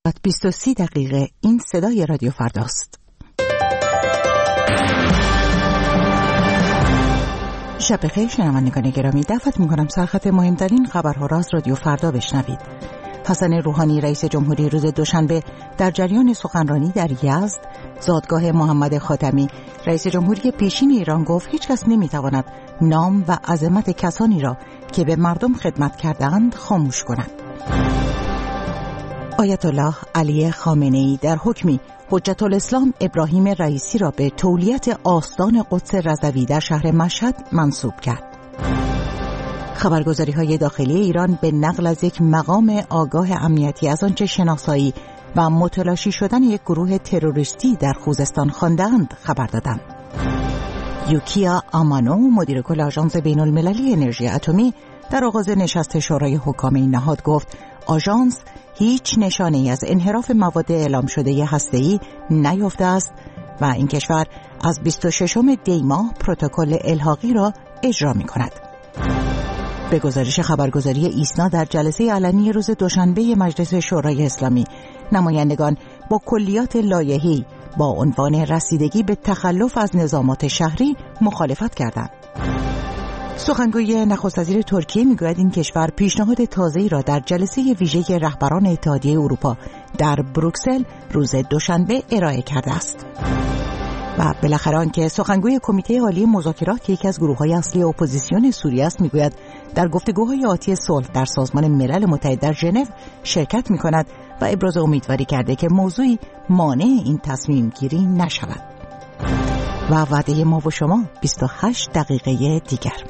ساعت 20:30 این صدای رادیو فرداست. شب بخیر شنوندگان گرامی، دعوت می‌کنم سرخط مهمترین خبرها را از رادیو فردا بشنوید. حسن روحانی رئیس جمهوری روز دوشنبه در جریان سخنرانی در یزد زادگاه محمد خاتمی رئیس جمهوری پیشین ایران گفت هیچ کس نمی‌تواند نام و عظمت کسانی را که به مردم خدمت کردند خاموش کند. آیت الله علی خامنه‌ای در حکمی حجت الاسلام ابراهیم رئیسی را به تولیت آستان قدس رضوی در شهر مشهد منصوب کرد. خبرگزاری‌های داخلی ایران به نقل از یک مقام آگاه امنیتی از آنچه شناسایی و متلاشی شدن یک گروه تروریستی در خوزستان خواندند خبر دادند. یوکیا آمانو مدیر کل آژانس بین‌المللی انرژی اتمی در آغاز نشست شورای حکام این نهاد گفت آژانس هیچ نشانه‌ای از انحراف مواد اعلام شده هسته‌ای نیافته است و این کشور از 26 دی ماه پروتکل الحاقی را اجرا می‌کند. به گزارش خبرگزاری ایسنا در جلسه علنی روز دوشنبه مجلس شورای اسلامی نمایندگان با کلیات لایحه‌ای با عنوان رسیدگی به تخلف از نظامات شهری مخالفت کردند. سخنگوی نخست وزیر ترکیه میگوید این کشور پیشنهاد تازه‌ای را در جلسه ویژه رهبران اتحادیه اروپا در بروکسل روز دوشنبه ارائه کرده است. و بالاخره آنکه سخنگوی کمیته عالی مذاکرات که یکی از گروه‌های اصلی اپوزیسیون سوریه است میگوید در گفتگوهای آتی صلح در سازمان ملل متحد در ژنو شرکت می‌کند و ابراز امیدواری کرده که موضوعی مانع این تصمیم گیری نشود. و وعده ما و شما 28 دقیقه دیگر.